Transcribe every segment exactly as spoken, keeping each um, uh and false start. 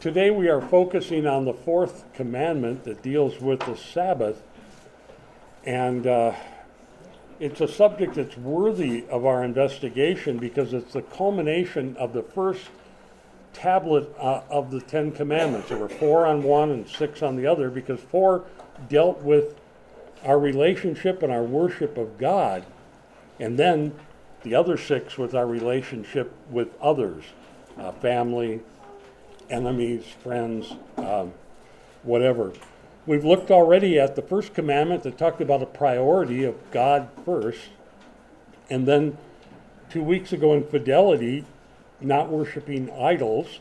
today we are focusing on the fourth commandment that deals with the Sabbath. And uh, it's a subject that's worthy of our investigation because it's the culmination of the first tablet uh, of the Ten Commandments. There were four on one and six on the other, because four dealt with our relationship and our worship of God, and then the other six with our relationship with others, uh, family, enemies, friends, um, whatever. We've looked already at the first commandment that talked about a priority of God first, and then two weeks ago in fidelity, not worshiping idols.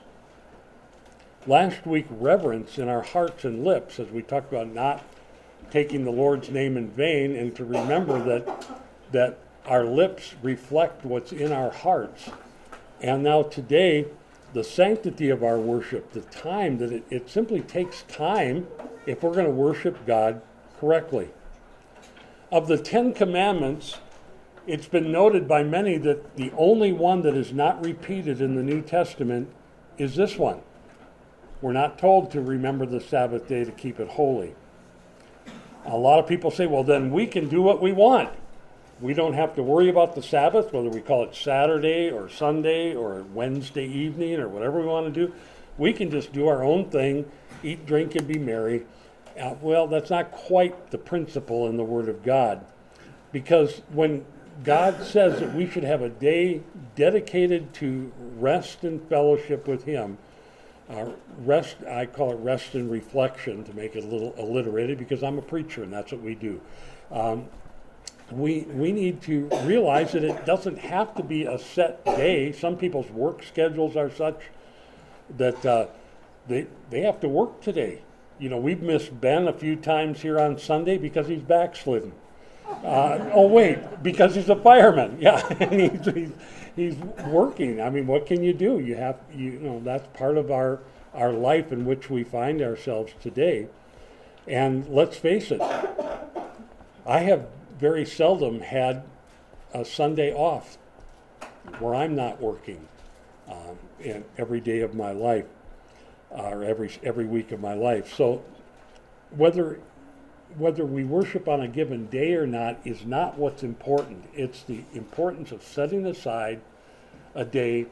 Last week, reverence in our hearts and lips, as we talked about not taking the Lord's name in vain, and to remember that that our lips reflect what's in our hearts. And now today, the sanctity of our worship, the time that it, it simply takes time if we're going to worship God correctly. Of the Ten Commandments, it's been noted by many that the only one that is not repeated in the New Testament is this one. We're not told to remember the Sabbath day to keep it holy. A lot of people say, well, then we can do what we want. We don't have to worry about the Sabbath, whether we call it Saturday or Sunday or Wednesday evening or whatever we want to do. We can just do our own thing, eat, drink, and be merry. Uh, well, that's not quite the principle in the Word of God. Because when God says that we should have a day dedicated to rest and fellowship with Him, uh, rest, I call it rest and reflection to make it a little alliterated, because I'm a preacher and that's what we do. Um, We we need to realize that it doesn't have to be a set day. Some people's work schedules are such that uh, they they have to work today. You know, we've missed Ben a few times here on Sunday because he's backslidden. Uh, oh wait, because he's a fireman. Yeah, and he's, he's he's working. I mean, what can you do? You have you, you know that's part of our our life in which we find ourselves today. And let's face it, I have very seldom had a Sunday off where I'm not working um, in every day of my life, uh, or every every week of my life. So whether whether we worship on a given day or not is not what's important. It's the importance of setting aside a day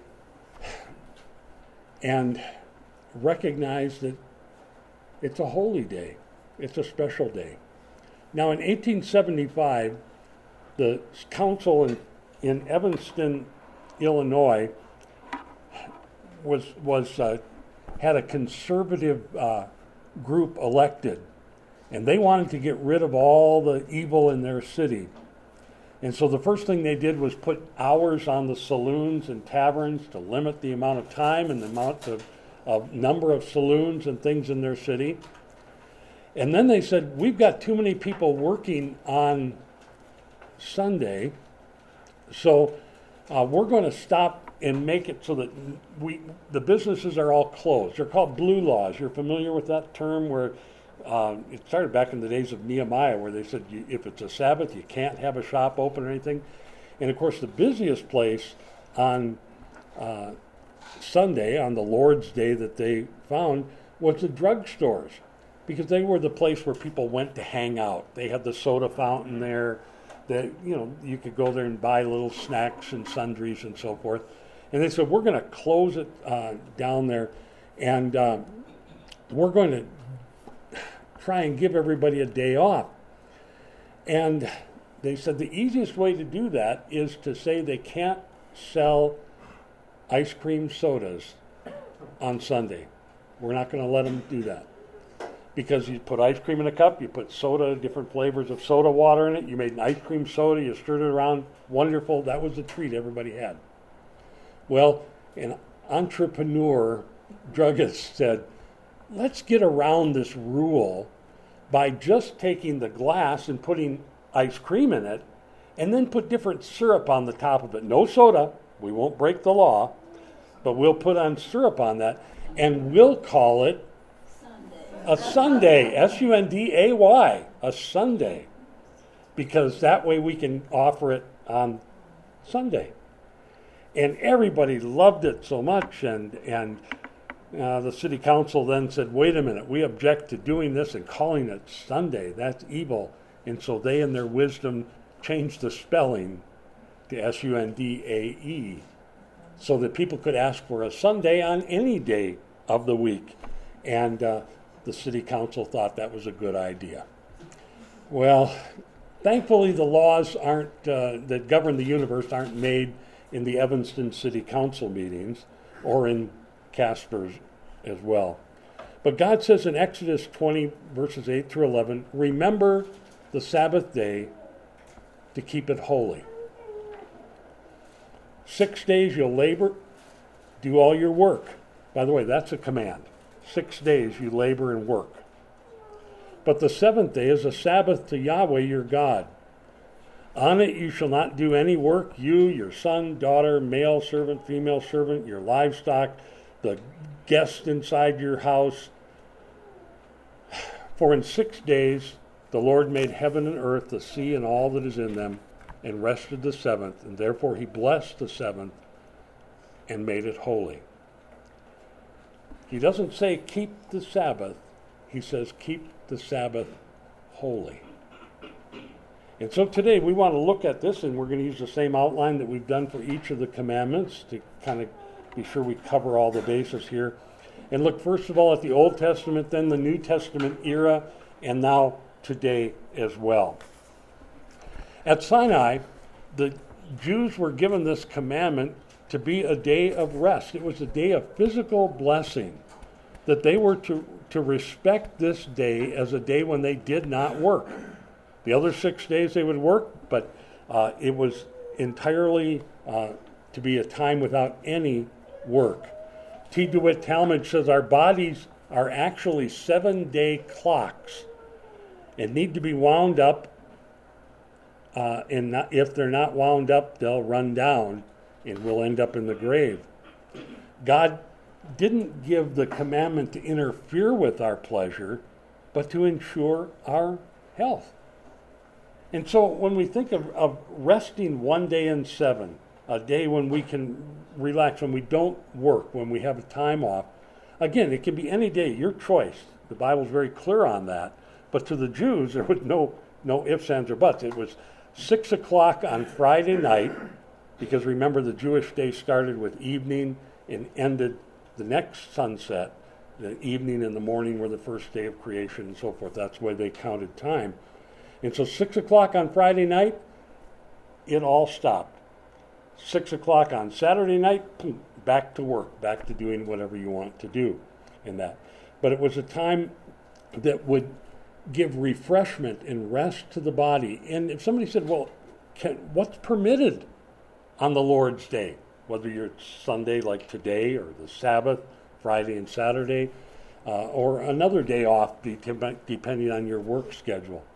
and recognize that it's a holy day. It's a special day. Now, in eighteen seventy-five, the council in, in Evanston, Illinois, was was uh, had a conservative uh, group elected, and they wanted to get rid of all the evil in their city. And so the first thing they did was put hours on the saloons and taverns to limit the amount of time and the amount of, of number of saloons and things in their city. And then they said, we've got too many people working on Sunday, so uh, we're going to stop and make it so that we the businesses are all closed. They're called blue laws. You're familiar with that term, where uh, it started back in the days of Nehemiah, where they said you, if it's a Sabbath, you can't have a shop open or anything. And of course, the busiest place on uh, Sunday, on the Lord's Day that they found, was the drugstores, because they were the place where people went to hang out. They had the soda fountain there. That, you know, you could go there and buy little snacks and sundries and so forth. And they said, we're going to close it uh, down there, and uh, we're going to try and give everybody a day off. And they said the easiest way to do that is to say they can't sell ice cream sodas on Sunday. We're not going to let them do that. Because you put ice cream in a cup, you put soda, different flavors of soda water in it, you made an ice cream soda, you stirred it around, wonderful. That was the treat everybody had. Well, an entrepreneur druggist said, let's get around this rule by just taking the glass and putting ice cream in it, and then put different syrup on the top of it. No soda, we won't break the law, but we'll put on syrup on that, and we'll call it a Sunday, S U N D A Y, a Sunday, because that way we can offer it on Sunday. And everybody loved it so much, and and Uh, the city council then said, wait a minute, we object to doing this and calling it Sunday. That's evil. And so they, in their wisdom, changed the spelling to S U N D A E so that people could ask for a Sunday on any day of the week. And uh, the city council thought that was a good idea. Well, thankfully the laws aren't uh, that govern the universe aren't made in the Evanston City Council meetings or in Casper's as well. But God says in Exodus twenty, verses eight through eleven, remember the Sabbath day to keep it holy. Six days you'll labor, do all your work. By the way, that's a command. Six days you labor and work. But the seventh day is a Sabbath to Yahweh your God. On it you shall not do any work, you, your son, daughter, male servant, female servant, your livestock, the guest inside your house. For in six days the Lord made heaven and earth, the sea and all that is in them, and rested the seventh, and therefore he blessed the seventh and made it holy. He doesn't say keep the Sabbath, he says keep the Sabbath holy. And so today we want to look at this, and we're going to use the same outline that we've done for each of the commandments to kind of be sure we cover all the bases here. And look first of all at the Old Testament, then the New Testament era, and now today as well. At Sinai, the Jews were given this commandment to be a day of rest. It was a day of physical blessing, that they were to, to respect this day as a day when they did not work. The other six days they would work, but uh, it was entirely uh, to be a time without any work. T. DeWitt Talmage says our bodies are actually seven-day clocks and need to be wound up, uh, and not, if they're not wound up, they'll run down and we'll end up in the grave. God didn't give the commandment to interfere with our pleasure, but to ensure our health. And so when we think of, of resting one day in seven, a day when we can relax, when we don't work, when we have a time off, again, it can be any day, your choice. The Bible's very clear on that. But to the Jews, there was no, no ifs, ands, or buts. It was six o'clock on Friday night, because remember the Jewish day started with evening and ended the next sunset. The evening and the morning were the first day of creation and so forth. That's the way they counted time. And so six o'clock on Friday night, it all stopped. Six o'clock on Saturday night, boom, back to work, back to doing whatever you want to do in that. But it was a time that would give refreshment and rest to the body. And if somebody said, well, can, what's permitted on the Lord's day? Whether you're Sunday like today or the Sabbath, Friday and Saturday, uh, or another day off depending on your work schedule.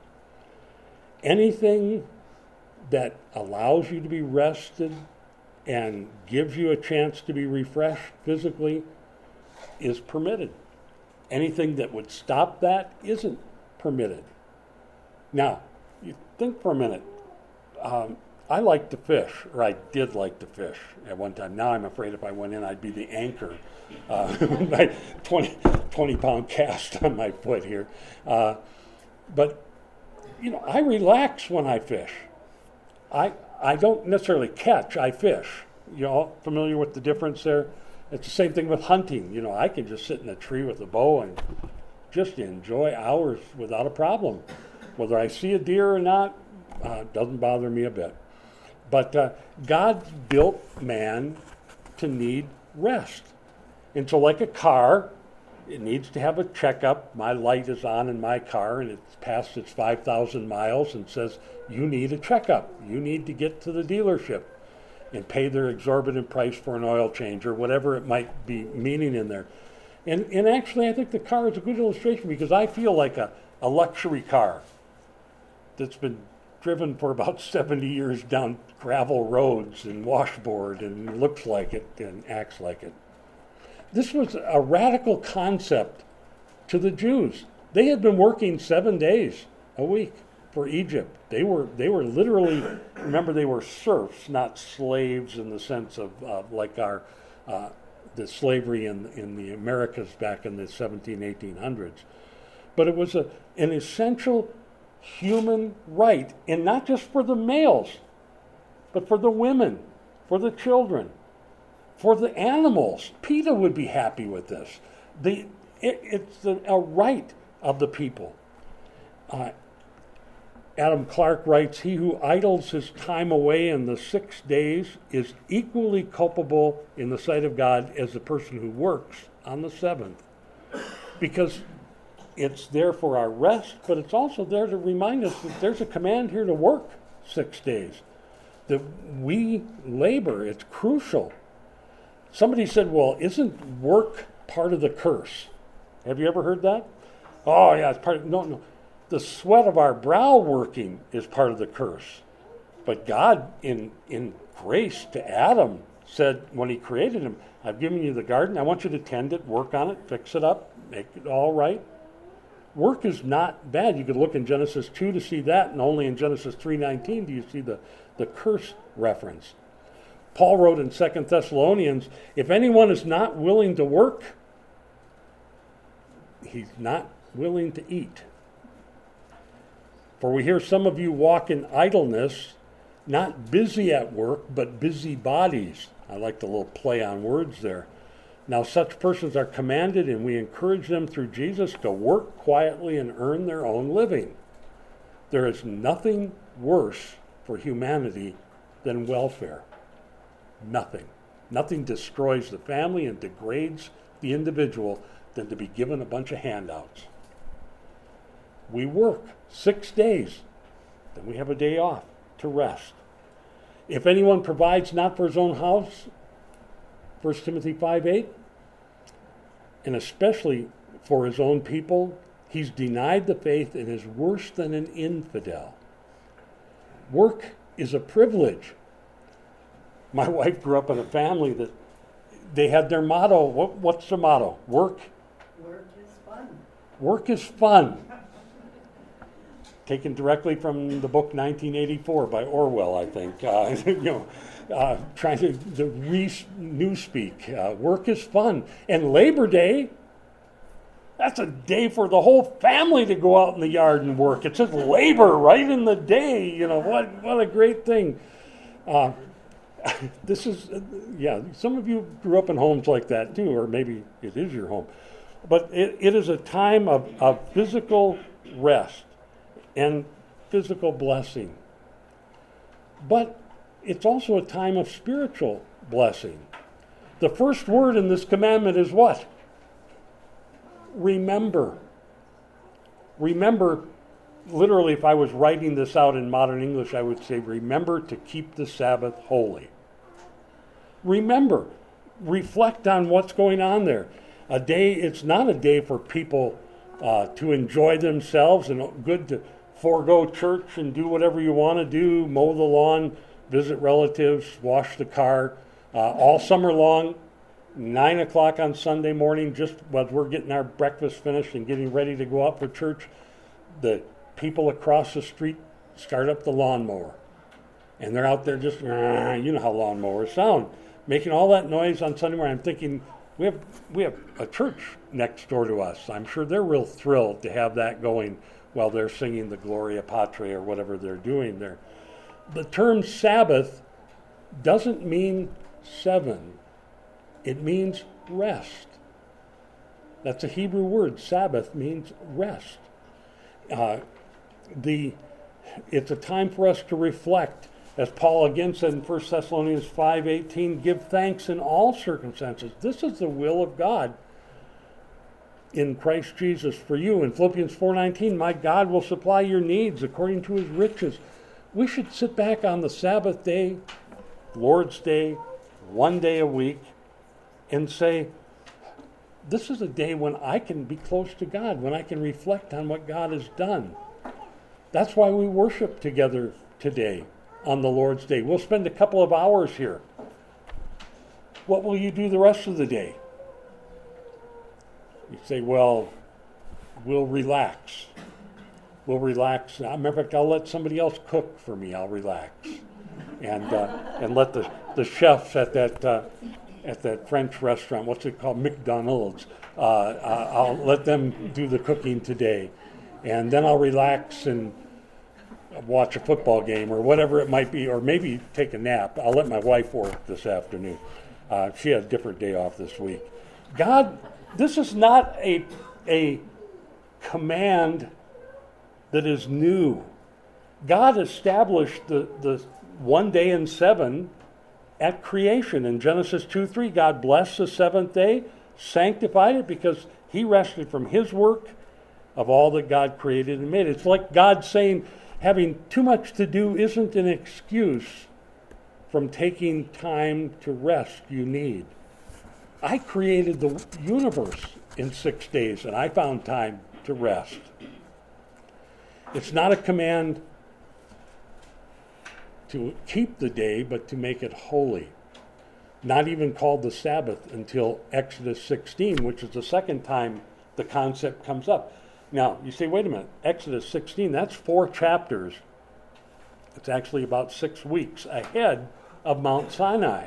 Anything that allows you to be rested and gives you a chance to be refreshed physically is permitted. Anything that would stop that isn't permitted. Now, you think for a minute. Um, I like to fish, or I did like to fish at one time. Now I'm afraid if I went in, I'd be the anchor. Uh, my twenty, twenty pound cast on my foot here. Uh, but, you know, I relax when I fish. I I don't necessarily catch, I fish. You all familiar with the difference there? It's the same thing with hunting. You know, I can just sit in a tree with a bow and just enjoy hours without a problem. Whether I see a deer or not, uh, doesn't bother me a bit. But uh, God built man to need rest. And so like a car, it needs to have a checkup. My light is on in my car and it's past its five thousand miles and says, you need a checkup. You need to get to the dealership and pay their exorbitant price for an oil change or whatever it might be meaning in there. And, and actually, I think the car is a good illustration because I feel like a, a luxury car that's been driven for about seventy years down gravel roads and washboard and looks like it and acts like it. This was a radical concept to the Jews. They had been working seven days a week for Egypt. They were they were literally, remember, they were serfs, not slaves in the sense of uh, like our uh, the slavery in, in the Americas back in the seventeen, eighteen hundreds. But it was a, an essential human right, and not just for the males, but for the women, for the children, for the animals. PETA would be happy with this. The, it, it's the, a right of the people. Uh, Adam Clark writes, "He who idles his time away in the six days is equally culpable in the sight of God as the person who works on the seventh." Because it's there for our rest, but it's also there to remind us that there's a command here to work six days. That we labor, it's crucial. Somebody said, well, isn't work part of the curse? Have you ever heard that? Oh, yeah, it's part of, no, no. The sweat of our brow working is part of the curse. But God, in, in grace to Adam, said when he created him, I've given you the garden, I want you to tend it, work on it, fix it up, make it all right. Work is not bad. You could look in Genesis two to see that, and only in Genesis three nineteen do you see the, the curse reference. Paul wrote in Second Thessalonians, if anyone is not willing to work, he's not willing to eat. For we hear some of you walk in idleness, not busy at work, but busy bodies. I like the little play on words there. Now such persons are commanded, and we encourage them through Jesus to work quietly and earn their own living. There is nothing worse for humanity than welfare. Nothing. Nothing destroys the family and degrades the individual than to be given a bunch of handouts. We work six days, then we have a day off to rest. If anyone provides not for his own house, First Timothy five eight, and especially for his own people, he's denied the faith and is worse than an infidel. Work is a privilege. My wife grew up in a family that they had their motto. What, what's the motto? Work? Work is fun. Work is fun. Taken directly from the book nineteen eighty-four by Orwell, I think. Uh, you know, uh, trying to, to re-newspeak. Uh, work is fun. And Labor Day, that's a day for the whole family to go out in the yard and work. It's just labor right in the day. You know, what, what a great thing. Uh, this is, uh, yeah, some of you grew up in homes like that too, or maybe it is your home. But it, it is a time of, of physical rest and physical blessing. But it's also a time of spiritual blessing. The first word in this commandment is what? Remember. Remember, literally, if I was writing this out in modern English, I would say, remember to keep the Sabbath holy. Remember. Reflect on what's going on there. A day, it's not a day for people uh, to enjoy themselves and good to forego church and do whatever you want to do, mow the lawn, visit relatives, wash the car, uh, all summer long, nine o'clock on Sunday morning, just as we're getting our breakfast finished and getting ready to go out for church, the people across the street start up the lawnmower. And they're out there just, you know how lawnmowers sound, making all that noise on Sunday morning. I'm thinking, we have we have a church next door to us. I'm sure they're real thrilled to have that going while they're singing the Gloria Patri or whatever they're doing there. The term Sabbath doesn't mean seven. It means rest. That's a Hebrew word. Sabbath means rest. Uh, the it's a time for us to reflect. As Paul again said in First Thessalonians five eighteen, give thanks in all circumstances. This is the will of God in Christ Jesus for you. In Philippians four nineteen, my God will supply your needs according to his riches. We should sit back on the Sabbath day, Lord's Day, one day a week, and say, this is a day when I can be close to God, when I can reflect on what God has done. That's why we worship together today on the Lord's Day. We'll spend a couple of hours here. What will you do the rest of the day? You say, well, we'll relax. We'll relax. I remember, I'll let somebody else cook for me. I'll relax. And uh, and let the, the chefs at that uh, at that French restaurant. What's it called? McDonald's. Uh, uh, I'll let them do the cooking today. And then I'll relax and watch a football game or whatever it might be, or maybe take a nap. I'll let my wife work this afternoon. Uh, she had a different day off this week. God, this is not a, a command that is new. God established the, the one day in seven at creation. In Genesis two three, God blessed the seventh day, sanctified it because he rested from his work of all that God created and made. It's like God saying having too much to do isn't an excuse from taking time to rest you need. I created the universe in six days and I found time to rest. It's not a command to keep the day, but to make it holy. Not even called the Sabbath until Exodus sixteen, which is the second time the concept comes up. Now, you say, wait a minute, Exodus sixteen, that's four chapters. It's actually about six weeks ahead of Mount Sinai.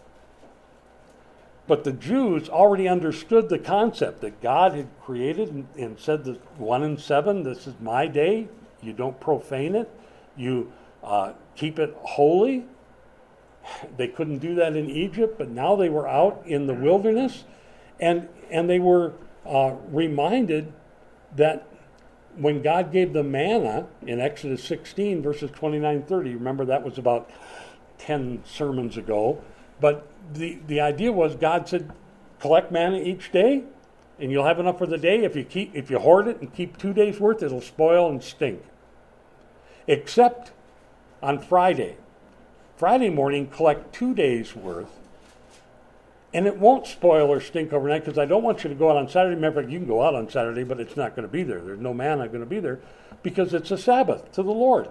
But the Jews already understood the concept that God had created and, and said that one and seven, this is my day. You don't profane it. You uh, keep it holy. They couldn't do that in Egypt, but now they were out in the wilderness, and and they were uh, reminded that when God gave the manna in Exodus sixteen, verses twenty-nine thirty, remember that was about ten sermons ago, but the, the idea was God said, collect manna each day, and you'll have enough for the day. If you keep if you hoard it and keep two days' worth, it'll spoil and stink. Except on Friday. Friday morning, collect two days' worth, and it won't spoil or stink overnight because I don't want you to go out on Saturday. Remember, you can go out on Saturday, but it's not going to be there. There's no manna going to be there because it's a Sabbath to the Lord.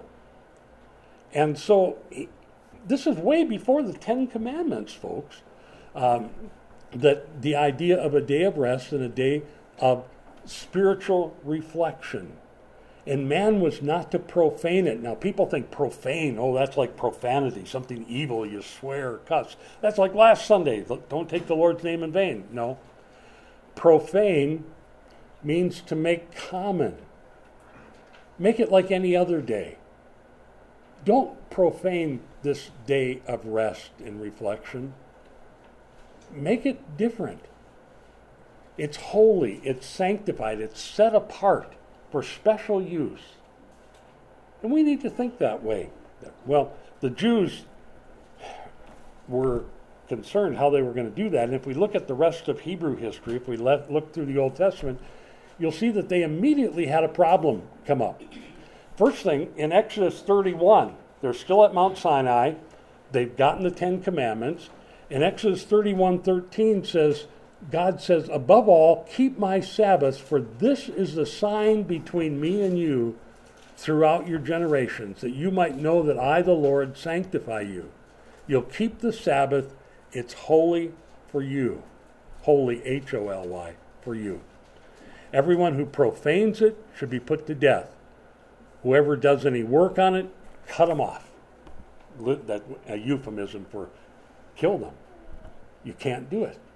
And so this is way before the Ten Commandments, folks, um, that the idea of a day of rest and a day of spiritual reflection. And man was not to profane it. Now, people think profane, oh, that's like profanity, something evil, you swear or cuss. That's like last Sunday, don't take the Lord's name in vain. No. Profane means to make common. Make it like any other day. Don't profane this day of rest and reflection. Make it different. It's holy, it's sanctified, it's set apart for special use. And we need to think that way. Well, the Jews were concerned how they were going to do that. And if we look at the rest of Hebrew history, if we let, look through the Old Testament, you'll see that they immediately had a problem come up. First thing, in Exodus thirty-one, they're still at Mount Sinai. They've gotten the Ten Commandments. And Exodus thirty-one thirteen says, God says, above all, keep my Sabbaths, for this is the sign between me and you throughout your generations, that you might know that I, the Lord, sanctify you. You'll keep the Sabbath. It's holy for you. Holy, H O L Y, for you. Everyone who profanes it should be put to death. Whoever does any work on it, cut them off. That's a euphemism for kill them. You can't do it.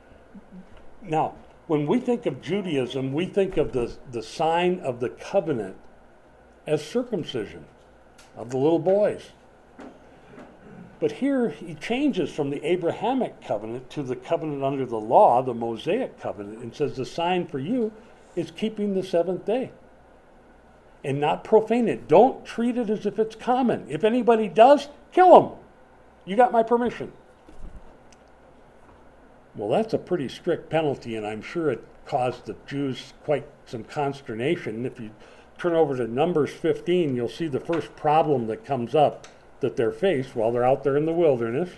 Now, when we think of Judaism, we think of the, the sign of the covenant as circumcision of the little boys. But here he changes from the Abrahamic covenant to the covenant under the law, the Mosaic covenant, and says the sign for you is keeping the seventh day and not profane it. Don't treat it as if it's common. If anybody does, kill them. You got my permission. Well, that's a pretty strict penalty, and I'm sure it caused the Jews quite some consternation. If you turn over to Numbers fifteen, you'll see the first problem that comes up that they're faced while they're out there in the wilderness.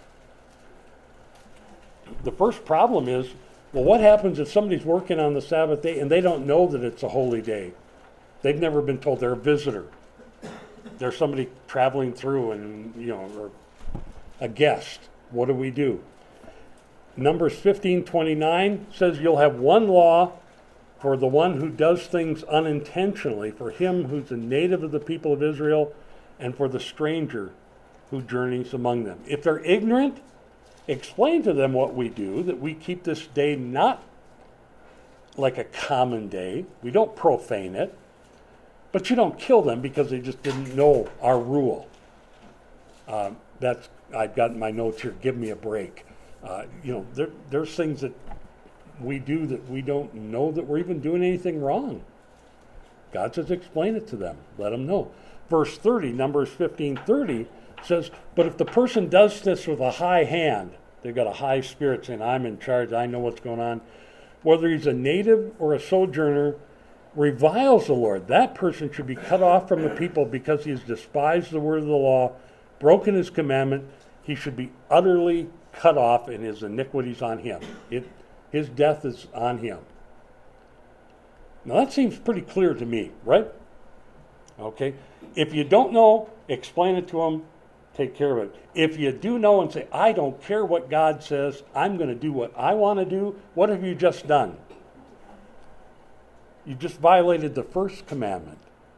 The first problem is, well, what happens if somebody's working on the Sabbath day and they don't know that it's a holy day? They've never been told. They're a visitor. They're somebody traveling through and, you know, or a guest. What do we do? Numbers fifteen twenty-nine says you'll have one law for the one who does things unintentionally, for him who's a native of the people of Israel, and for the stranger who journeys among them. If they're ignorant, explain to them what we do, that we keep this day not like a common day. We don't profane it. But you don't kill them because they just didn't know our rule. Um, that's I've got in my notes here, give me a break. Uh, you know, there, there's things that we do that we don't know that we're even doing anything wrong. God says explain it to them. Let them know. Verse thirty, Numbers fifteen thirty says, but if the person does this with a high hand, they've got a high spirit saying, I'm in charge, I know what's going on, whether he's a native or a sojourner, reviles the Lord, that person should be cut off from the people because he has despised the word of the law, broken his commandment. He should be utterly cut off, and his iniquities on him. It, his death is on him. Now that seems pretty clear to me, right? Okay. If you don't know, explain it to him, take care of it. If you do know and say, I don't care what God says, I'm going to do what I want to do, what have you just done? You just violated the first commandment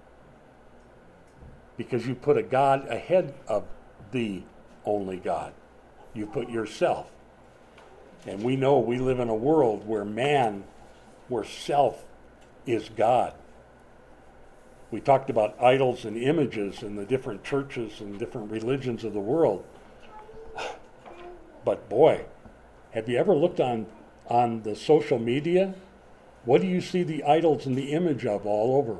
because you put a God ahead of the only God. You put yourself. And we know we live in a world where man, where self is God. We talked about idols and images in the different churches and different religions of the world. But boy, have you ever looked on, on the social media? What do you see the idols and the image of all over?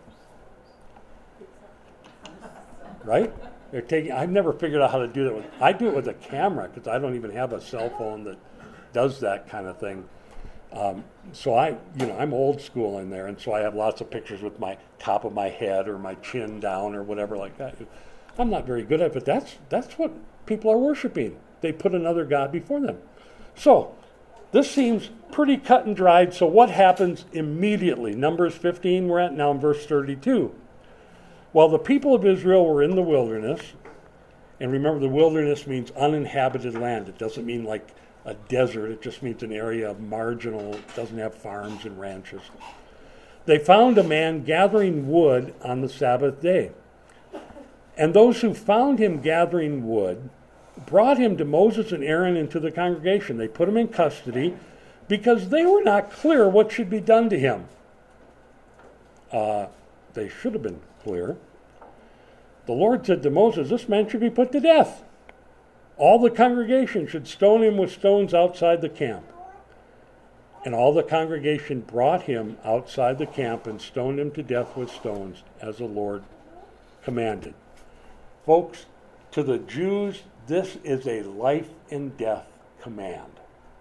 Right? They're taking. I've never figured out how to do that. With, I do it with a camera because I don't even have a cell phone that does that kind of thing. Um, so I, you know, I'm old school in there, and so I have lots of pictures with my top of my head or my chin down or whatever like that. I'm not very good at it, but that's that's what people are worshiping. They put another god before them. So this seems pretty cut and dried. So what happens immediately? Numbers fifteen, we're at now in verse thirty-two. While the people of Israel were in the wilderness, and remember the wilderness means uninhabited land. It doesn't mean like a desert. It just means an area of marginal, it doesn't have farms and ranches. They found a man gathering wood on the Sabbath day. And those who found him gathering wood brought him to Moses and Aaron and to the congregation. They put him in custody because they were not clear what should be done to him. Uh, they should have been clear. The Lord said to Moses, this man should be put to death. All the congregation should stone him with stones outside the camp. And all the congregation brought him outside the camp and stoned him to death with stones, as the Lord commanded. Folks, to the Jews, this is a life and death command.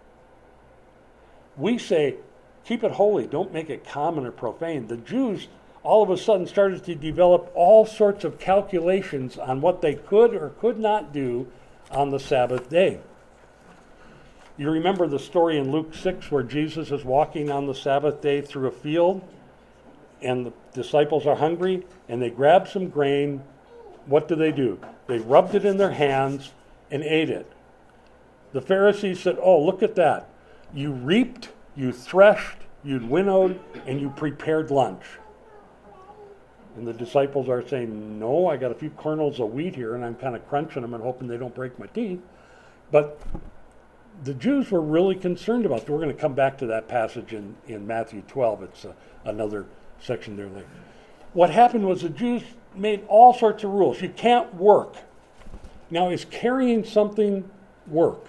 We say, keep it holy, don't make it common or profane. The Jews all of a sudden started to develop all sorts of calculations on what they could or could not do on the Sabbath day. You remember the story in Luke six where Jesus is walking on the Sabbath day through a field and the disciples are hungry and they grab some grain. What do they do? They rubbed it in their hands and ate it. The Pharisees said, oh, look at that. You reaped, you threshed, you winnowed, and you prepared lunch. And the disciples are saying, no, I got a few kernels of wheat here, and I'm kind of crunching them and hoping they don't break my teeth. But the Jews were really concerned about it. We're going to come back to that passage in, in Matthew twelve. It's a, another section there. What happened was the Jews made all sorts of rules. You can't work. Now, is carrying something work?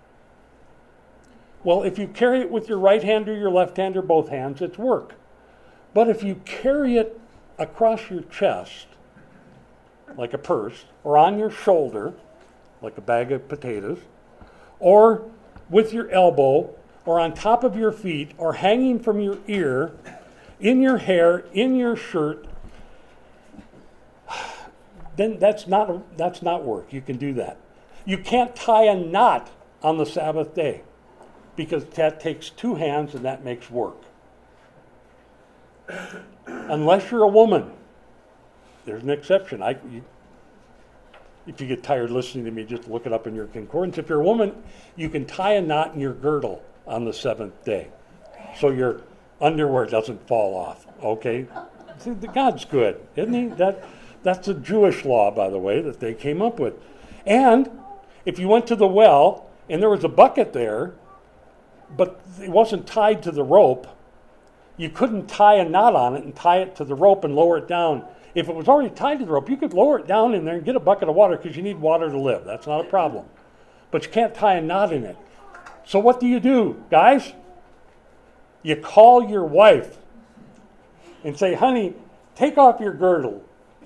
Well, if you carry it with your right hand or your left hand or both hands, it's work. But if you carry it across your chest, like a purse, or on your shoulder, like a bag of potatoes, or with your elbow, or on top of your feet, or hanging from your ear, in your hair, in your shirt, then that's not that's not work. You can do that. You can't tie a knot on the Sabbath day because that takes two hands and that makes work. Unless you're a woman. There's an exception. I, you, if you get tired listening to me, just look it up in your concordance. If you're a woman, you can tie a knot in your girdle on the seventh day so your underwear doesn't fall off. Okay? See, God's good, isn't he? That, that's a Jewish law, by the way, that they came up with. And if you went to the well and there was a bucket there, but it wasn't tied to the rope. You couldn't tie a knot on it and tie it to the rope and lower it down. If it was already tied to the rope, you could lower it down in there and get a bucket of water because you need water to live. That's not a problem. But you can't tie a knot in it. So what do you do, guys? You call your wife and say, honey, take off your girdle.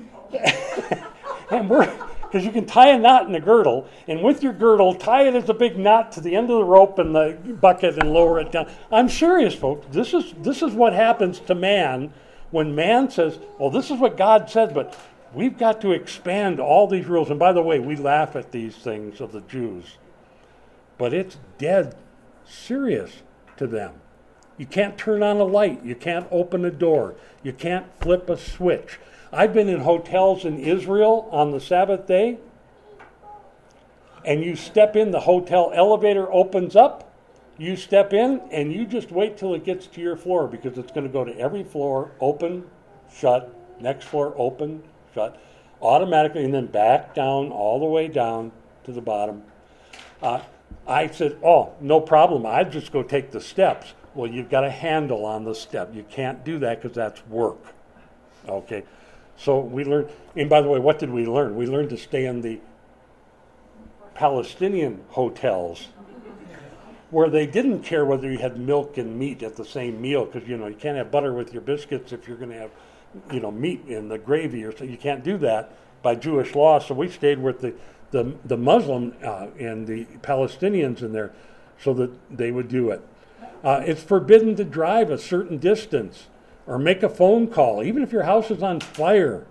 and we're Because you can tie a knot in the girdle, and with your girdle, tie it as a big knot to the end of the rope and the bucket and lower it down. I'm serious, folks. This is this is what happens to man when man says, well, this is what God said, but we've got to expand all these rules. And by the way, we laugh at these things of the Jews, but it's dead serious to them. You can't turn on a light. You can't open a door. You can't flip a switch. I've been in hotels in Israel on the Sabbath day, and you step in, the hotel elevator opens up, you step in, and you just wait till it gets to your floor because it's going to go to every floor, open, shut, next floor, open, shut, automatically, and then back down, all the way down to the bottom. Uh, I said, oh, no problem. I'd just go take the steps. Well, you've got a handle on the step. You can't do that because that's work. Okay. So we learned, and by the way, what did we learn? We learned to stay in the Palestinian hotels where they didn't care whether you had milk and meat at the same meal because, you know, you can't have butter with your biscuits if you're going to have, you know, meat in the gravy, or so you can't do that by Jewish law. So we stayed with the, the, the Muslim uh, and the Palestinians in there so that they would do it. Uh, it's forbidden to drive a certain distance or make a phone call, even if your house is on fire.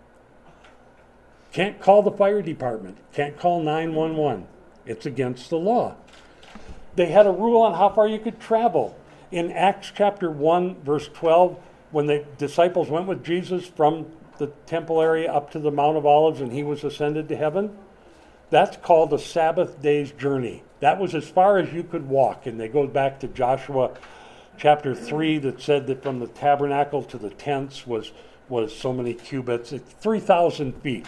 Can't call the fire department. Can't call nine one one. It's against the law. They had a rule on how far you could travel. In Acts chapter one, verse twelve, when the disciples went with Jesus from the temple area up to the Mount of Olives and he was ascended to heaven, that's called a Sabbath day's journey. That was as far as you could walk. And they go back to Joshua chapter three that said that from the tabernacle to the tents was, was so many cubits. It's three thousand feet.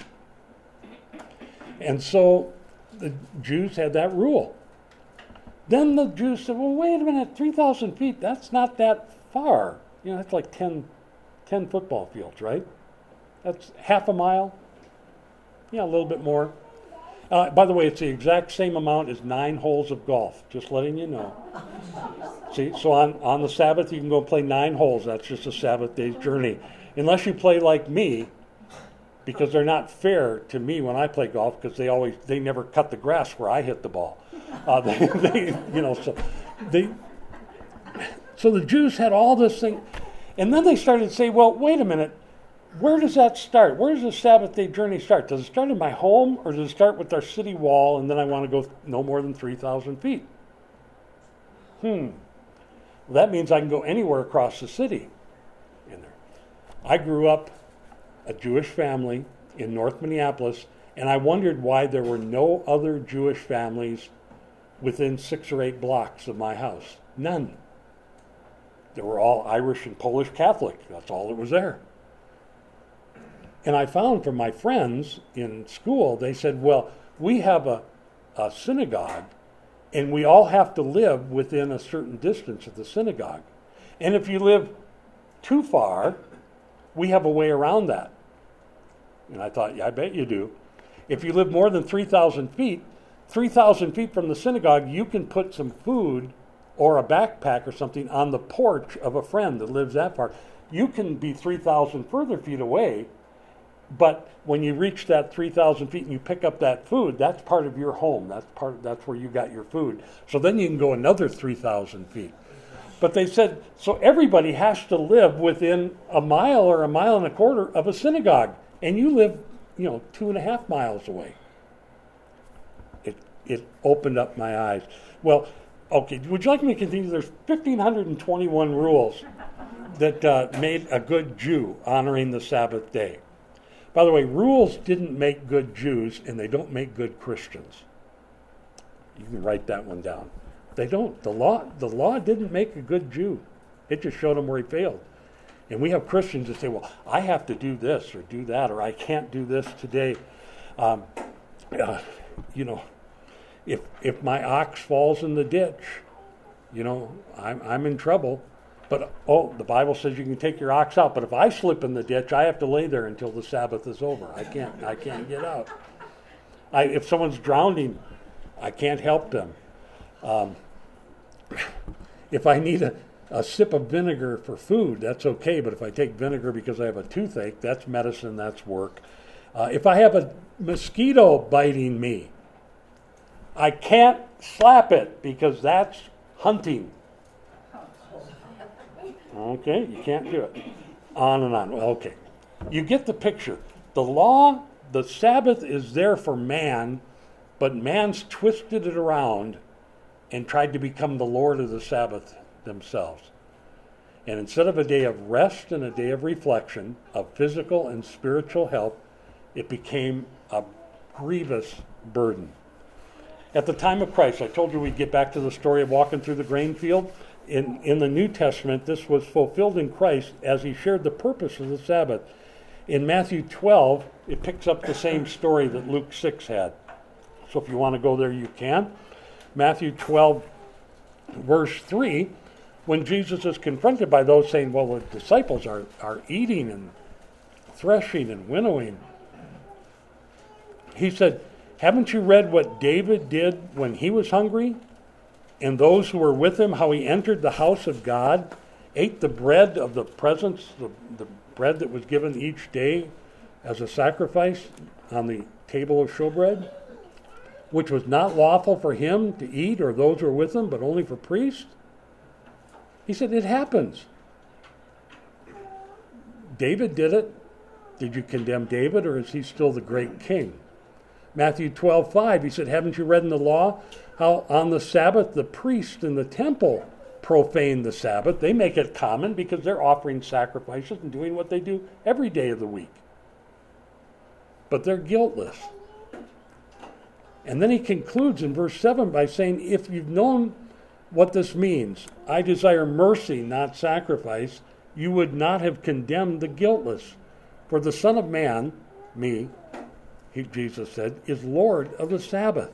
And so the Jews had that rule. Then the Jews said, well, wait a minute, three thousand feet, that's not that far. You know, that's like ten, ten football fields, right? That's half a mile. Yeah, a little bit more. Uh, by the way, it's the exact same amount as nine holes of golf, just letting you know. See, so on, on the Sabbath, you can go play nine holes. That's just a Sabbath day's journey. Unless you play like me, because they're not fair to me when I play golf, because they always, they never cut the grass where I hit the ball. Uh, they, they, you know, so they, so the Jews had all this thing, and then they started to say, well, wait a minute, where does that start? Where does the Sabbath day journey start? Does it start in my home, or does it start with our city wall, and then I want to go no more than three thousand feet? Hmm. Well, that means I can go anywhere across the city in there. I grew up a Jewish family in North Minneapolis, and I wondered why there were no other Jewish families within six or eight blocks of my house. None. They were all Irish and Polish Catholic. That's all that was there. And I found from my friends in school, they said, well, we have a, a synagogue, and we all have to live within a certain distance of the synagogue. And if you live too far, we have a way around that. And I thought, yeah, I bet you do. If you live more than three thousand feet, three thousand feet from the synagogue, you can put some food or a backpack or something on the porch of a friend that lives that far. You can be three thousand further feet away, but when you reach that three thousand feet and you pick up that food, that's part of your home. That's part. That's where you got your food. So then you can go another three thousand feet. But they said, so everybody has to live within a mile or a mile and a quarter of a synagogue. And you live, you know, two and a half miles away. It it opened up my eyes. Well, okay, would you like me to continue? There's one thousand five hundred twenty-one rules that uh, made a good Jew honoring the Sabbath day. By the way, rules didn't make good Jews, and they don't make good Christians. You can write that one down. They don't. The law, the law didn't make a good Jew. It just showed him where he failed. And we have Christians that say, well, I have to do this or do that, or I can't do this today. Um, uh, you know, If if my ox falls in the ditch, you know, I'm I'm in trouble. But oh, the Bible says you can take your ox out. But if I slip in the ditch, I have to lay there until the Sabbath is over. I can't I can't get out. I, if someone's drowning, I can't help them. Um, if I need a, a sip of vinegar for food, that's okay. But if I take vinegar because I have a toothache, that's medicine, that's work. Uh, if I have a mosquito biting me, I can't slap it because that's hunting. Okay, you can't do it. On and on. Okay. You get the picture. The law, the Sabbath is there for man, but man's twisted it around and tried to become the Lord of the Sabbath themselves. And instead of a day of rest and a day of reflection, of physical and spiritual health, it became a grievous burden. At the time of Christ, I told you we'd get back to the story of walking through the grain field. In, in the New Testament, this was fulfilled in Christ as he shared the purpose of the Sabbath. In Matthew twelve, it picks up the same story that Luke six had. So if you want to go there, you can. Matthew twelve, verse three, when Jesus is confronted by those saying, well, the disciples are, are eating and threshing and winnowing, he said, haven't you read what David did when he was hungry? And those who were with him, how he entered the house of God, ate the bread of the presence, the, the bread that was given each day as a sacrifice on the table of showbread, which was not lawful for him to eat or those who were with him, but only for priests? He said, it happens. David did it. Did you condemn David, or is he still the great king? Matthew twelve five, he said, haven't you read in the law how on the Sabbath the priest in the temple profane the Sabbath? They make it common because they're offering sacrifices and doing what they do every day of the week. But they're guiltless. And then he concludes in verse seven by saying, if you've known what this means, I desire mercy, not sacrifice, you would not have condemned the guiltless. For the Son of Man, me, he, Jesus said, is Lord of the Sabbath.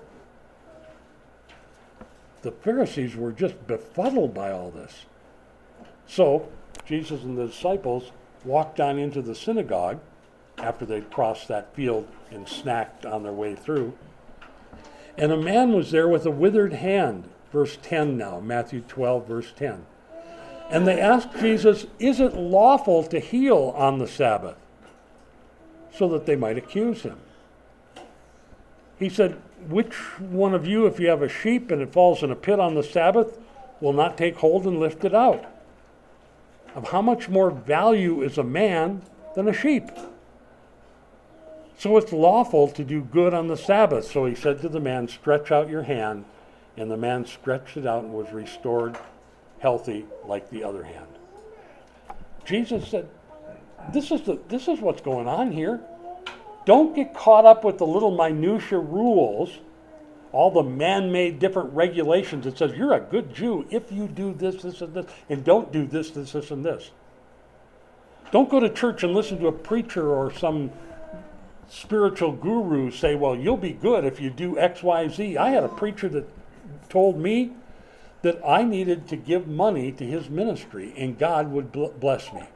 The Pharisees were just befuddled by all this. So Jesus and the disciples walked on into the synagogue after they'd crossed that field and snacked on their way through. And a man was there with a withered hand. Verse ten now, Matthew twelve, verse ten. And they asked Jesus, is it lawful to heal on the Sabbath? So that they might accuse him. He said, which one of you, if you have a sheep and it falls in a pit on the Sabbath, will not take hold and lift it out? Of how much more value is a man than a sheep? So it's lawful to do good on the Sabbath. So he said to the man, stretch out your hand. And the man stretched it out and was restored healthy like the other hand. Jesus said, this is the, this is what's going on here. Don't get caught up with the little minutia rules, all the man-made different regulations that says you're a good Jew if you do this, this, and this, and don't do this, this, this, and this. Don't go to church and listen to a preacher or some spiritual guru say, well, you'll be good if you do X, Y, Z. I had a preacher that told me that I needed to give money to his ministry and God would bless me.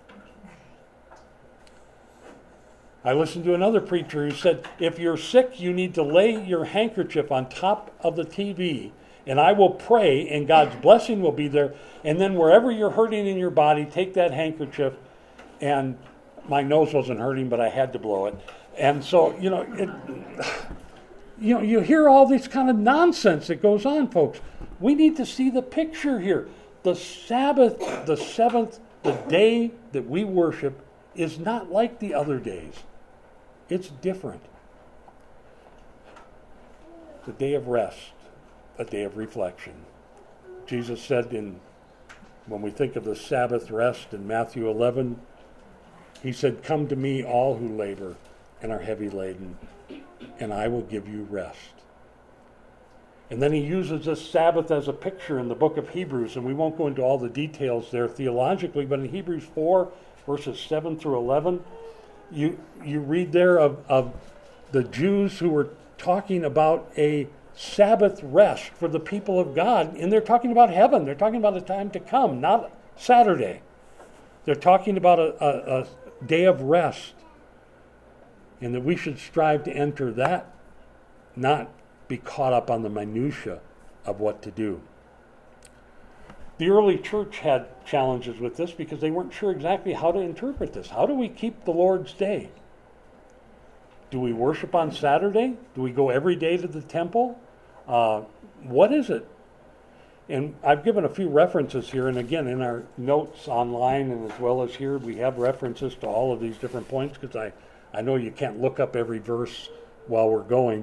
I listened to another preacher who said, if you're sick, you need to lay your handkerchief on top of the T V, and I will pray, and God's blessing will be there. And then wherever you're hurting in your body, take that handkerchief. And my nose wasn't hurting, but I had to blow it. And so, you know, it, you know, you hear all this kind of nonsense that goes on, folks. We need to see the picture here. The Sabbath, the seventh, the day that we worship is not like the other days. It's different. It's a day of rest, a day of reflection. Jesus said in, when we think of the Sabbath rest in Matthew eleven, he said, come to me all who labor and are heavy laden, and I will give you rest. And then he uses this Sabbath as a picture in the book of Hebrews, and we won't go into all the details there theologically, but in Hebrews four, verses seven through eleven, you you read there of, of the Jews who were talking about a Sabbath rest for the people of God. And they're talking about heaven. They're talking about a time to come, not Saturday. They're talking about a, a, a day of rest. And that we should strive to enter that, not be caught up on the minutia of what to do. The early church had challenges with this because they weren't sure exactly how to interpret this. How do we keep the Lord's Day? Do we worship on Saturday? Do we go every day to the temple? Uh, what is it? And I've given a few references here, and again, in our notes online and as well as here, we have references to all of these different points because I, I know you can't look up every verse while we're going.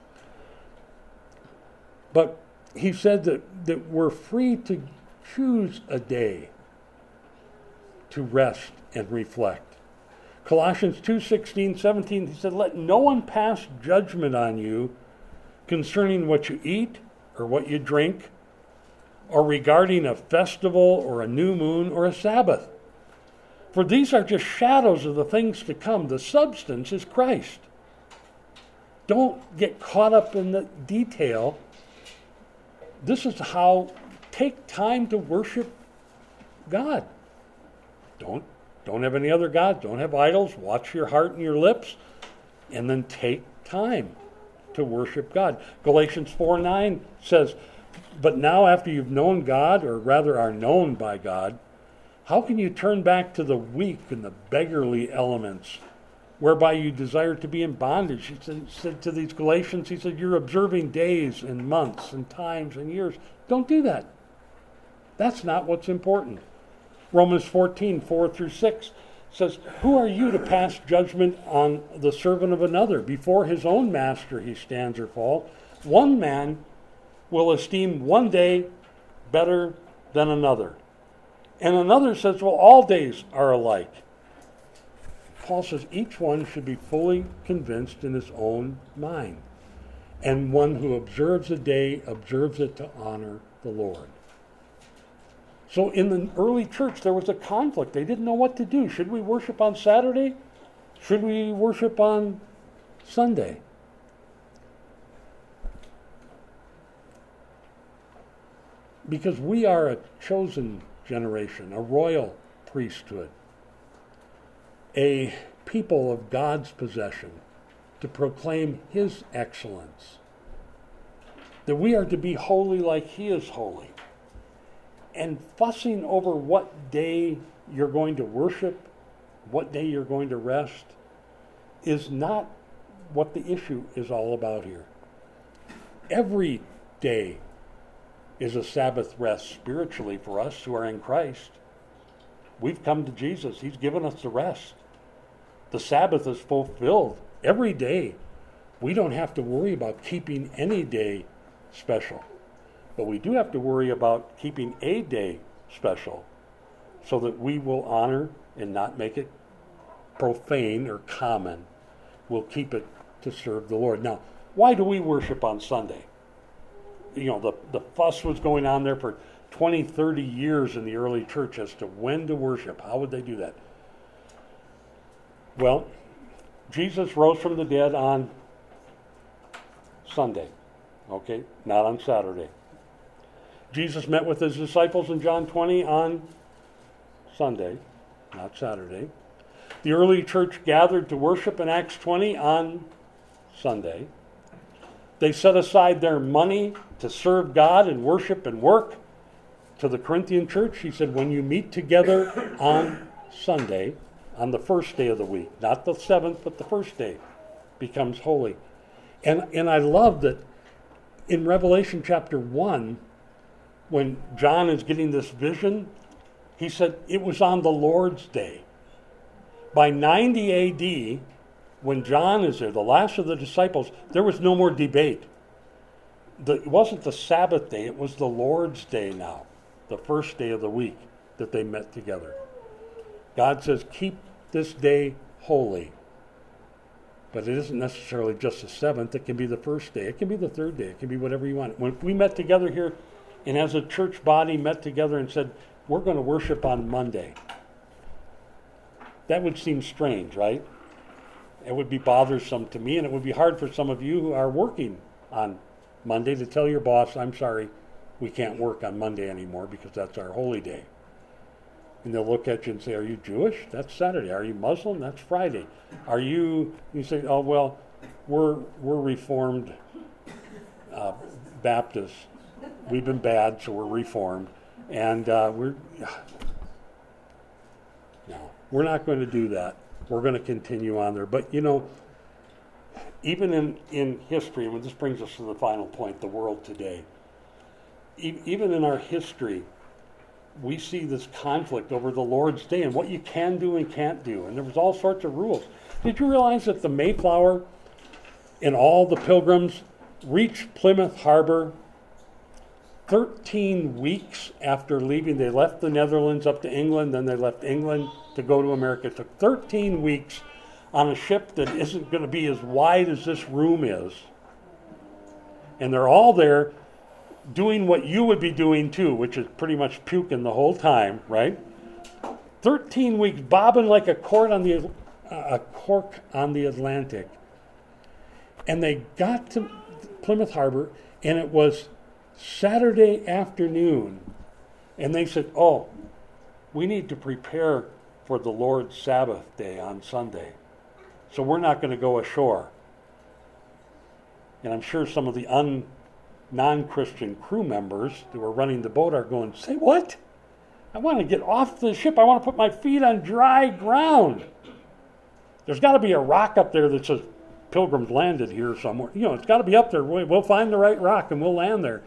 But he said that, that we're free to choose a day to rest and reflect. Colossians two sixteen, seventeen, he said, let no one pass judgment on you concerning what you eat or what you drink, or regarding a festival or a new moon or a Sabbath. For these are just shadows of the things to come. The substance is Christ. Don't get caught up in the detail. This is how, take time to worship God. Don't, don't have any other gods. Don't have idols. Watch your heart and your lips. And then take time to worship God. Galatians four nine says, but now after you've known God, or rather are known by God, how can you turn back to the weak and the beggarly elements whereby you desire to be in bondage? He said, said to these Galatians, he said, you're observing days and months and times and years. Don't do that. That's not what's important. Romans fourteen, four through six says, who are you to pass judgment on the servant of another? Before his own master he stands or falls. One man will esteem one day better than another. And another says, well, all days are alike. Paul says each one should be fully convinced in his own mind. And one who observes a day observes it to honor the Lord. So in the early church, there was a conflict. They didn't know what to do. Should we worship on Saturday? Should we worship on Sunday? Because we are a chosen generation, a royal priesthood, a people of God's possession to proclaim his excellence. That we are to be holy like he is holy. And fussing over what day you're going to worship, what day you're going to rest, is not what the issue is all about here. Every day is a Sabbath rest spiritually for us who are in Christ. We've come to Jesus. He's given us the rest. The Sabbath is fulfilled every day. We don't have to worry about keeping any day special. But we do have to worry about keeping a day special so that we will honor and not make it profane or common. We'll keep it to serve the Lord. Now, why do we worship on Sunday? You know, the, the fuss was going on there for twenty, thirty years in the early church as to when to worship. How would they do that? Well, Jesus rose from the dead on Sunday, okay? Not on Saturday. Jesus met with his disciples in John twenty on Sunday, not Saturday. The early church gathered to worship in Acts twenty on Sunday. They set aside their money to serve God and worship and work. To the Corinthian church, he said, when you meet together on Sunday, on the first day of the week, not the seventh, but the first day, becomes holy. And, and I love that in Revelation chapter one, when John is getting this vision, he said it was on the Lord's day. By ninety A D, when John is there, the last of the disciples, there was no more debate. The, it wasn't the Sabbath day, it was the Lord's day now, the first day of the week that they met together. God says, keep this day holy. But it isn't necessarily just the seventh, it can be the first day, it can be the third day, it can be whatever you want. When we met together here, and as a church body met together and said, we're going to worship on Monday, that would seem strange, right? It would be bothersome to me, and it would be hard for some of you who are working on Monday to tell your boss, I'm sorry, we can't work on Monday anymore because that's our holy day. And they'll look at you and say, are you Jewish? That's Saturday. Are you Muslim? That's Friday. Are you, you say, oh, well, we're, we're Reformed uh, Baptists. We've been bad, so we're Reformed. And uh, we're, no, we're not going to do that. We're going to continue on there. But, you know, even in, in history, and this brings us to the final point, the world today, e- even in our history, we see this conflict over the Lord's Day and what you can do and can't do. And there was all sorts of rules. Did you realize that the Mayflower and all the pilgrims reached Plymouth Harbor thirteen weeks after leaving? They left the Netherlands up to England, then they left England to go to America. It took thirteen weeks on a ship that isn't going to be as wide as this room is. And they're all there doing what you would be doing too, which is pretty much puking the whole time, right? thirteen weeks bobbing like a cork on the uh, a cork on the Atlantic. And they got to Plymouth Harbor, and it was Saturday afternoon, and they said, oh, we need to prepare for the Lord's Sabbath day on Sunday, so we're not going to go ashore. And I'm sure some of the un, non-Christian crew members that were running the boat are going, say what? I want to get off the ship. I want to put my feet on dry ground. There's got to be a rock up there that says, Pilgrims landed here somewhere. You know, it's got to be up there. We'll find the right rock and we'll land there.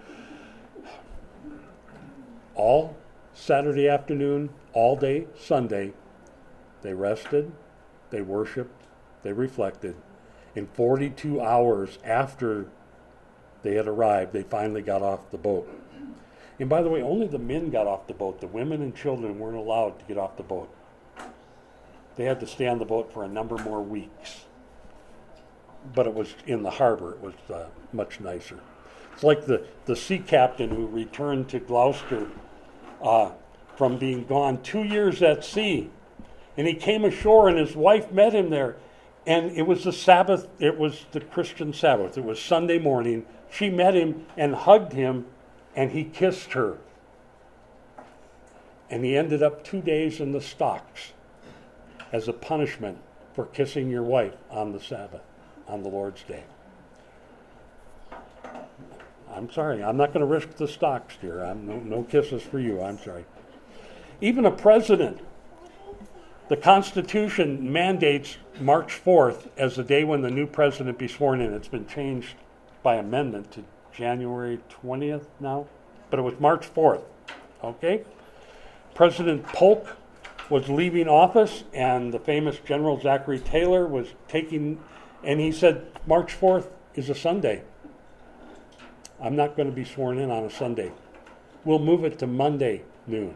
All Saturday afternoon, all day Sunday, they rested, they worshiped, they reflected. In forty-two hours after they had arrived, they finally got off the boat. And by the way, only the men got off the boat. The women and children weren't allowed to get off the boat. They had to stay on the boat for a number more weeks. But it was in the harbor. It was uh, much nicer. It's like the, the sea captain who returned to Gloucester uh, from being gone two years at sea. And he came ashore and his wife met him there. And it was the Sabbath. It was the Christian Sabbath. It was Sunday morning. She met him and hugged him, and he kissed her. And he ended up two days in the stocks as a punishment for kissing your wife on the Sabbath, on the Lord's Day. I'm sorry. I'm not going to risk the stocks, dear. I'm no, no kisses for you. I'm sorry. Even a president, the Constitution mandates March fourth as the day when the new president be sworn in. It's been changed by amendment to January twentieth now, but it was March fourth. Okay? President Polk was leaving office, and the famous General Zachary Taylor was taking, and he said, March fourth is a Sunday. I'm not going to be sworn in on a Sunday. We'll move it to Monday noon.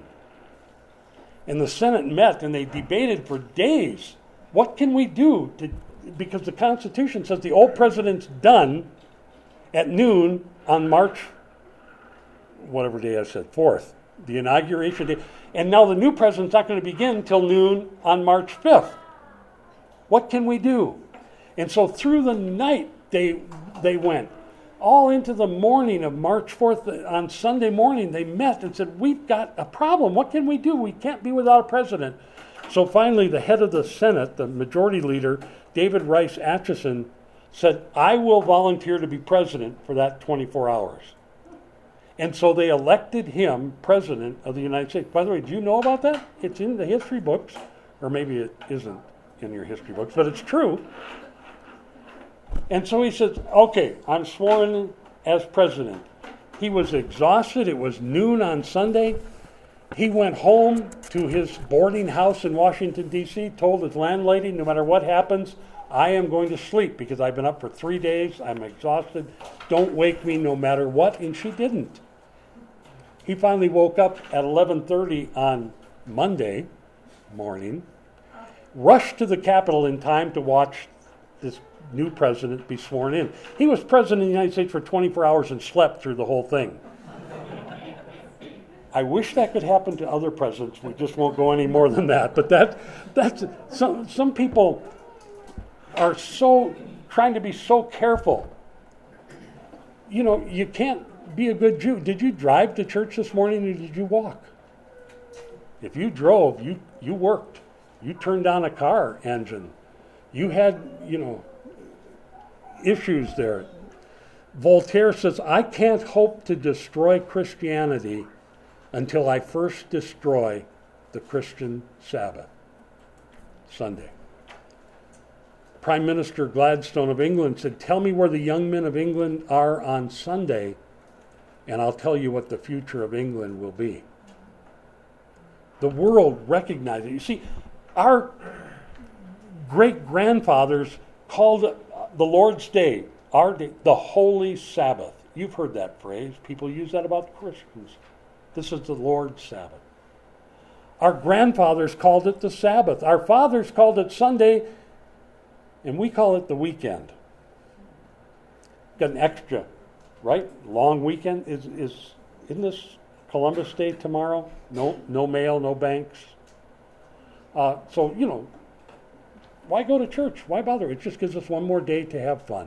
And the Senate met, and they debated for days. What can we do? To, because the Constitution says the old president's done at noon on March, whatever day I said, fourth, the inauguration day. And now the new president's not going to begin until noon on March fifth. What can we do? And so through the night, they they went. All into the morning of March fourth, on Sunday morning, they met and said, we've got a problem. What can we do? We can't be without a president. So finally, the head of the Senate, the majority leader, David Rice Atchison, said, I will volunteer to be president for that twenty-four hours. And so they elected him president of the United States. By the way, do you know about that? It's in the history books, or maybe it isn't in your history books, but it's true. And so he says, okay, I'm sworn as president. He was exhausted. It was noon on Sunday. He went home to his boarding house in Washington, D C, told his landlady, no matter what happens, I am going to sleep because I've been up for three days. I'm exhausted. Don't wake me no matter what. And she didn't. He finally woke up at eleven thirty on Monday morning, rushed to the Capitol in time to watch this new president be sworn in. He was president of the United States for twenty-four hours and slept through the whole thing. I wish that could happen to other presidents. We just won't go any more than that. But that that's some some people are so trying to be so careful. you know, you can't be a good Jew. Did you drive to church this morning or did you walk? If you drove, you, you worked. You turned on a car engine. You had, you know, issues there. Voltaire says, I can't hope to destroy Christianity until I first destroy the Christian Sabbath, Sunday. Prime Minister Gladstone of England said, tell me where the young men of England are on Sunday, and I'll tell you what the future of England will be. The world recognizes it. You see, our great-grandfathers called the Lord's Day, our day, the Holy Sabbath. You've heard that phrase. People use that about Christians. This is the Lord's Sabbath. Our grandfathers called it the Sabbath. Our fathers called it Sunday, and we call it the weekend. Got an extra, right? Long weekend. Is is isn't this Columbus Day tomorrow? No, no mail, no banks. Uh, so you know, why go to church? Why bother? It just gives us one more day to have fun.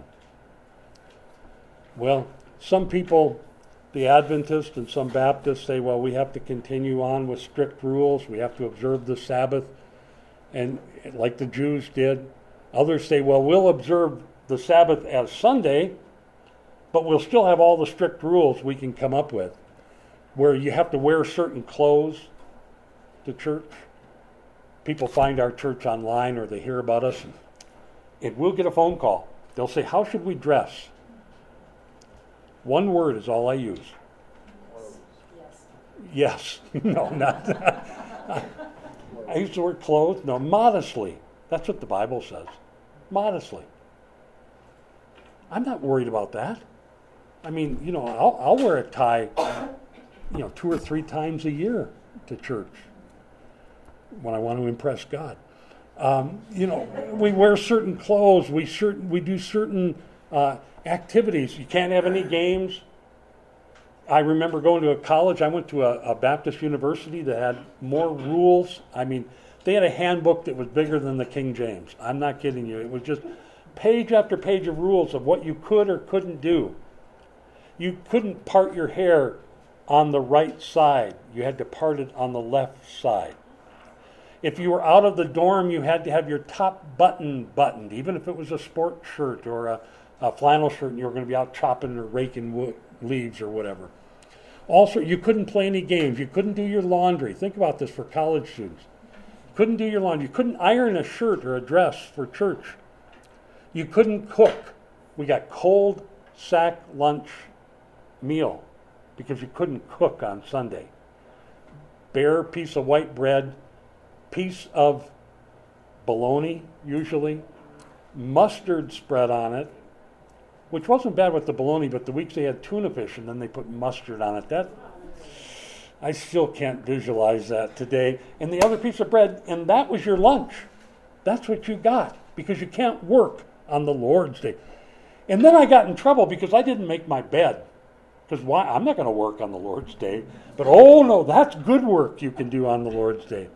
Well, some people, the Adventists and some Baptists, say, well, we have to continue on with strict rules. We have to observe the Sabbath, and like the Jews did. Others say, well, we'll observe the Sabbath as Sunday, but we'll still have all the strict rules we can come up with, where you have to wear certain clothes to church. People find our church online or they hear about us, and, and we'll get a phone call. They'll say, how should we dress? One word is all I use. Yes. Yes. No, not that. I use the word clothes. No, modestly. That's what the Bible says. Modestly. I'm not worried about that. I mean, you know, I'll, I'll wear a tie, you know, two or three times a year to church when I want to impress God. Um, you know, we wear certain clothes. We certain we do certain uh, activities. You can't have any games. I remember going to a college. I went to a, a Baptist university that had more rules. I mean, they had a handbook that was bigger than the King James. I'm not kidding you. It was just page after page of rules of what you could or couldn't do. You couldn't part your hair on the right side. You had to part it on the left side. If you were out of the dorm, you had to have your top button buttoned, even if it was a sport shirt or a, a flannel shirt and you were going to be out chopping or raking wood, leaves or whatever. Also, you couldn't play any games. You couldn't do your laundry. Think about this for college students. You couldn't do your laundry. You couldn't iron a shirt or a dress for church. You couldn't cook. We got cold sack lunch meal because you couldn't cook on Sunday. Bare piece of white bread, piece of bologna, usually, mustard spread on it, which wasn't bad with the bologna, but the weeks they had tuna fish and then they put mustard on it. That I still can't visualize that today. And the other piece of bread, and that was your lunch. That's what you got, because you can't work on the Lord's Day. And then I got in trouble because I didn't make my bed. Because why? I'm not going to work on the Lord's Day. But oh no, that's good work you can do on the Lord's Day.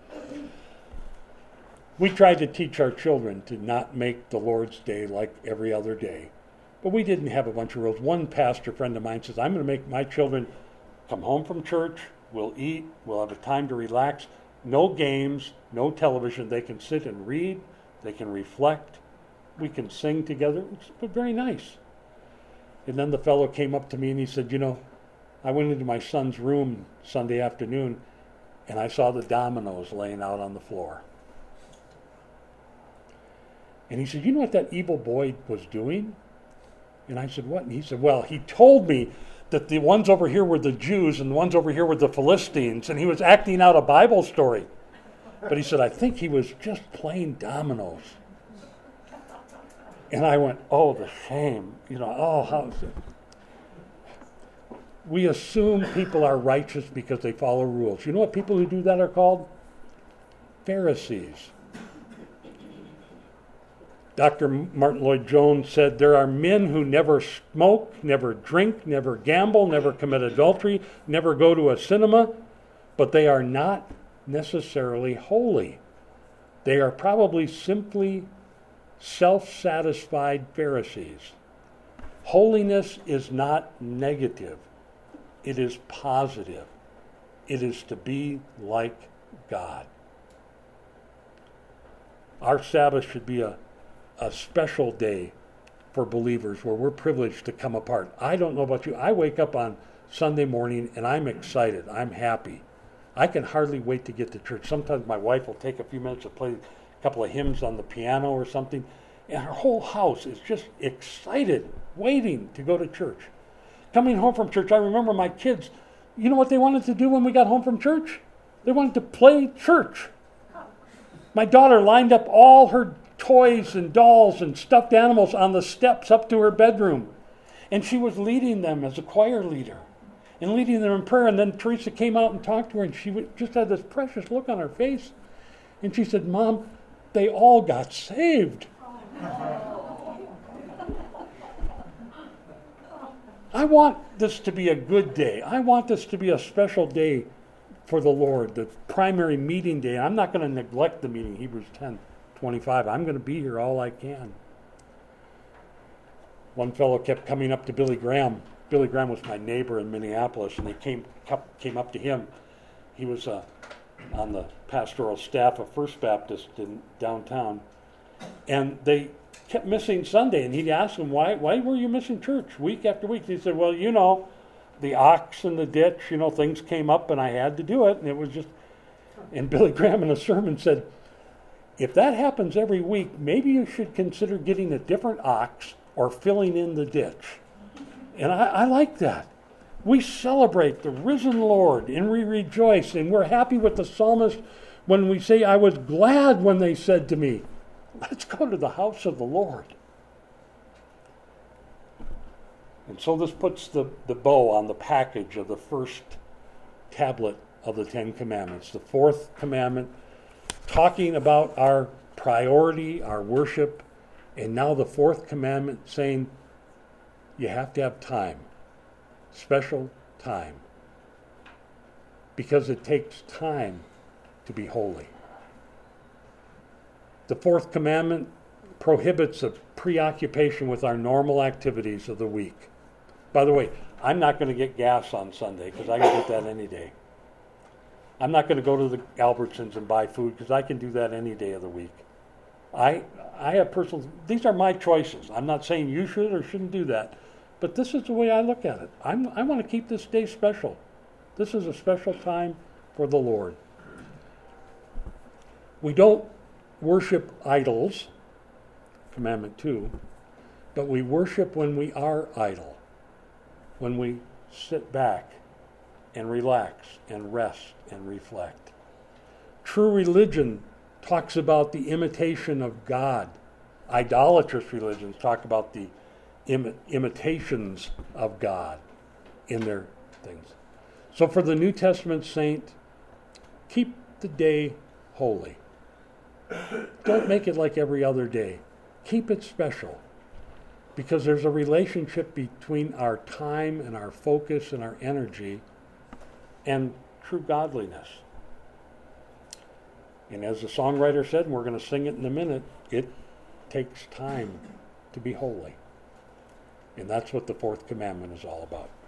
We tried to teach our children to not make the Lord's Day like every other day. But we didn't have a bunch of rules. One pastor friend of mine says, I'm going to make my children come home from church, we'll eat, we'll have a time to relax, no games, no television. They can sit and read, they can reflect, we can sing together. It's very nice. And then the fellow came up to me and he said, you know, I went into my son's room Sunday afternoon and I saw the dominoes laying out on the floor. And he said, you know what that evil boy was doing? And I said, what? And he said, well, he told me that the ones over here were the Jews and the ones over here were the Philistines, and he was acting out a Bible story. But he said, I think he was just playing dominoes. And I went, oh, the shame. You know, oh, how is it? We assume people are righteous because they follow rules. You know what people who do that are called? Pharisees. Doctor Martin Lloyd-Jones said, there are men who never smoke, never drink, never gamble, never commit adultery, never go to a cinema, but they are not necessarily holy. They are probably simply self-satisfied Pharisees. Holiness is not negative. It is positive. It is to be like God. Our Sabbath should be a, a special day for believers where we're privileged to come apart. I don't know about you. I wake up on Sunday morning and I'm excited. I'm happy. I can hardly wait to get to church. Sometimes my wife will take a few minutes to play a couple of hymns on the piano or something, and her whole house is just excited, waiting to go to church. Coming home from church, I remember my kids, you know what they wanted to do when we got home from church? They wanted to play church. My daughter lined up all her toys and dolls and stuffed animals on the steps up to her bedroom. And she was leading them as a choir leader and leading them in prayer. And then Teresa came out and talked to her, and she just had this precious look on her face. And she said, "Mom, they all got saved." I want this to be a good day. I want this to be a special day for the Lord, the primary meeting day. I'm not going to neglect the meeting, Hebrews ten twenty-five. I'm going to be here all I can. One fellow kept coming up to Billy Graham. Billy Graham was my neighbor in Minneapolis, and they came came up to him. He was uh, on the pastoral staff of First Baptist in downtown, and they kept missing Sunday, and he'd ask him, why why were you missing church week after week? He said, well, you know, the ox in the ditch, you know, things came up and I had to do it, and it was just, and Billy Graham in a sermon said, if that happens every week, maybe you should consider getting a different ox or filling in the ditch. And I, I like that. We celebrate the risen Lord and we rejoice, and we're happy with the psalmist when we say, I was glad when they said to me, let's go to the house of the Lord. And so this puts the, the bow on the package of the first tablet of the Ten Commandments. The fourth commandment, talking about our priority, our worship, and now the fourth commandment saying you have to have time, special time, because it takes time to be holy. The fourth commandment prohibits a preoccupation with our normal activities of the week. By the way, I'm not going to get gas on Sunday because I can get that any day. I'm not going to go to the Albertsons and buy food because I can do that any day of the week. I I have personal, these are my choices. I'm not saying you should or shouldn't do that, but this is the way I look at it. I'm, I want to keep this day special. This is a special time for the Lord. We don't worship idols, commandment two, but we worship when we are idle, when we sit back and relax and rest and reflect. True religion talks about the imitation of God. Idolatrous religions talk about the im- imitations of God in their things. So for the New Testament saint, keep the day holy. Don't make it like every other day. Keep it special, because there's a relationship between our time and our focus and our energy and true godliness. And as the songwriter said, and we're going to sing it in a minute, it takes time to be holy. And that's what the fourth commandment is all about.